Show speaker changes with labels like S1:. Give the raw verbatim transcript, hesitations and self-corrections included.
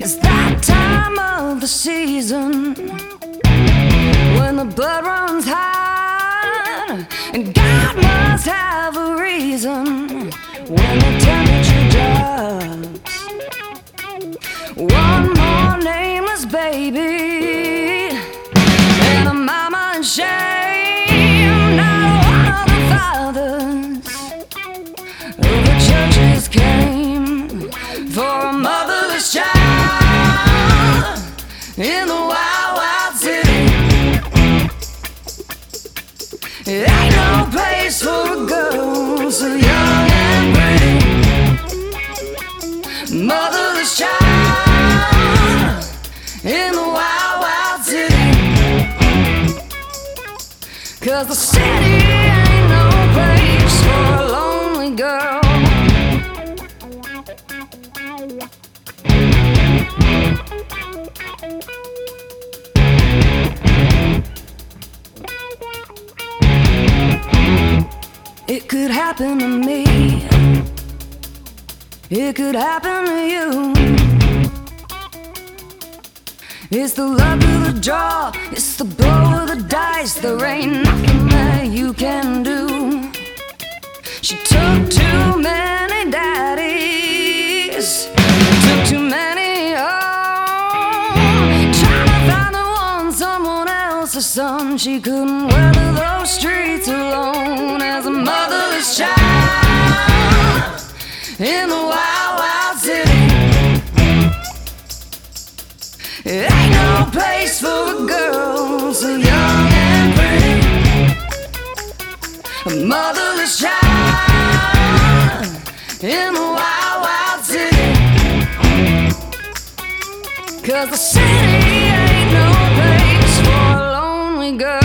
S1: It's that time of the season when the blood runs high, and God must have a reason when the temperature drops. One more nameless baby and a mama in shame. Not one of the fathers of the churches came for a motherless child in the wild, wild city. It ain't no place for a girl so young and pretty. Motherless child in the wild, wild city. 'Cause the city ain't no place for a lonely girl. It could happen to me. It could happen to you. It's the luck of the draw, it's the blow of the dice. There ain't nothing that you can do. She took too many daddies, took too many home, trying to find the one, someone else's son. She couldn't weather those streets alone as a motherless child in the wild, wild city. It ain't no place for a girl so young and pretty. A motherless child in the wild, wild city. 'Cause the city ain't no place for a lonely girl.